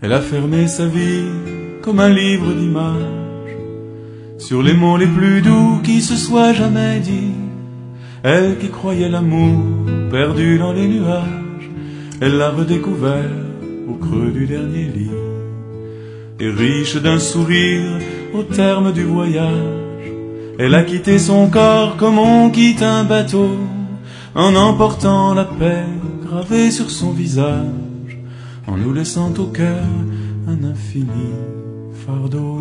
Elle a fermé sa vie comme un livre d'images, sur les mots les plus doux qui se soient jamais dits. Elle qui croyait l'amour perdu dans les nuages, elle l'a redécouvert au creux du dernier lit. Et riche d'un sourire au terme du voyage, elle a quitté son corps comme on quitte un bateau, en emportant la paix gravée sur son visage, en nous laissant au cœur un infini fardeau.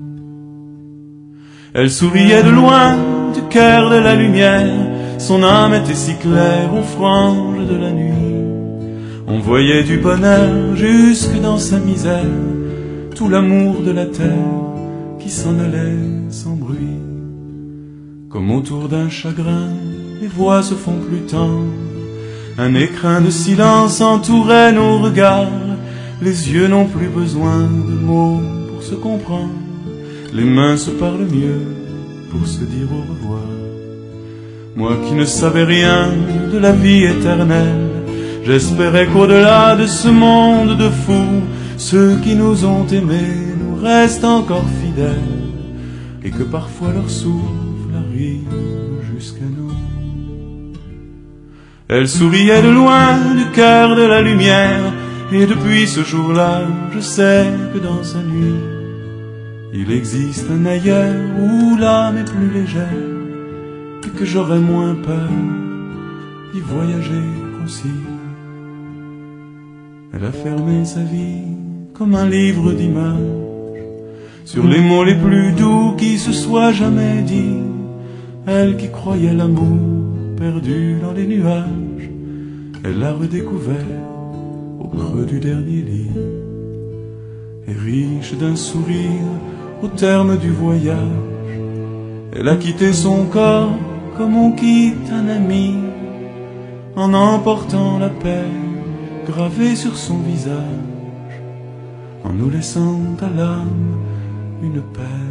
Elle souriait de loin, du cœur de la lumière, son âme était si claire aux franges de la nuit. On voyait du bonheur jusque dans sa misère, tout l'amour de la terre qui s'en allait sans bruit. Comme autour d'un chagrin, les voix se font plus tendres, un écrin de silence entourait nos regards. Les yeux n'ont plus besoin de mots pour se comprendre, les mains se parlent mieux pour se dire au revoir. Moi qui ne savais rien de la vie éternelle, j'espérais qu'au-delà de ce monde de fous, ceux qui nous ont aimés nous restent encore fidèles, et que parfois leur souffle arrive jusqu'à nous. Elle souriait de loin, du cœur de la lumière, et depuis ce jour-là, je sais que dans sa nuit, il existe un ailleurs où l'âme est plus légère, et que j'aurais moins peur d'y voyager aussi. Elle a fermé sa vie comme un livre d'images, sur les mots les plus doux qui se soient jamais dits. Elle qui croyait l'amour perdu dans les nuages, elle l'a redécouvert au creux du dernier lit. Et riche d'un sourire au terme du voyage, elle a quitté son corps comme on quitte un ami, en emportant la paix gravée sur son visage, en nous laissant à l'âme une paix